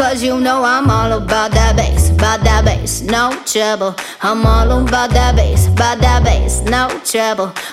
Cause you know I'm all about that bass, no trouble. I'm all about that bass, no trouble.